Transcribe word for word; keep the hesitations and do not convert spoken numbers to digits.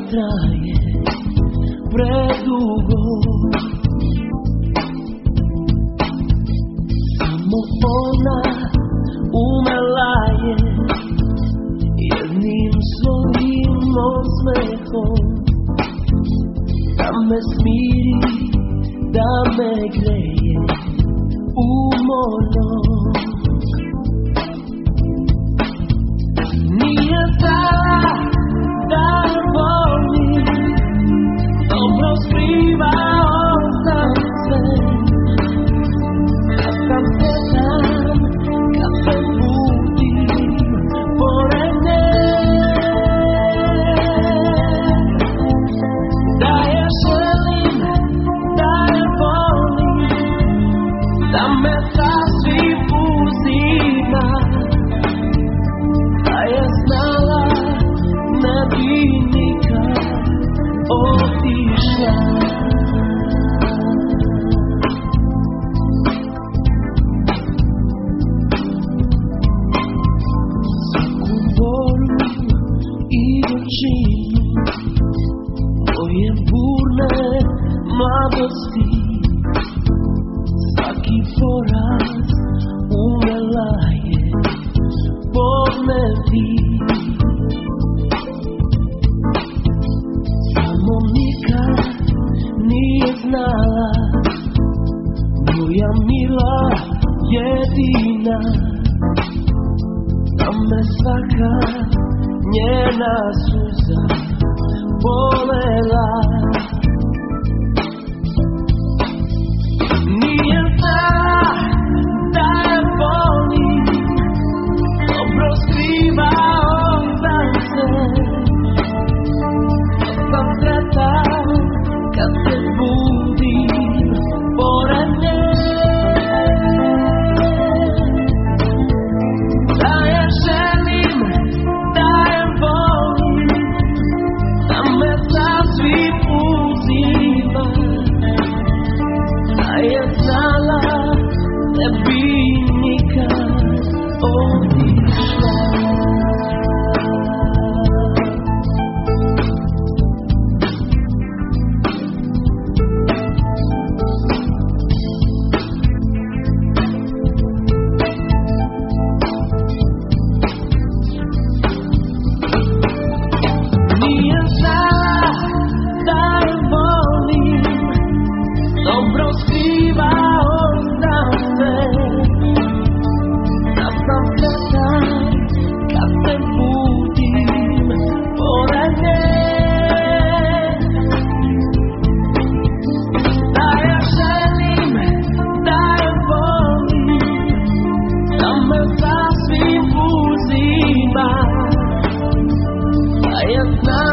traje predugo. Samo ona umela je jednim svojim osmehom da me smiri, da me greje umornog. Nije stala da je volim, dobro skrivao sam sve. Kad sam sretan, kad se budim pored nje, da je želim, da je volim, da me sasvim uzima. Da je znala, ne bi nikad otišla. Svaku boru i gorčinu moje burne mladosti, svaki poraz umela je podneti. Samo nikad nije znala, moja mila jedina, da me svaka njena suza bolela. Nije znala da je volim, dobro skrivao sam se. Kad sam sretan, kad se budim pored nje, da je želim, da je volim, da me sasvim uzima. Da je znala, ne bi nikad otišla. Nije znala da je volim, dobro skrivao sam se. Da sam sretan kad se budim pored nje, da je želim, da je volim, da me sasvim uzima. Da je znala,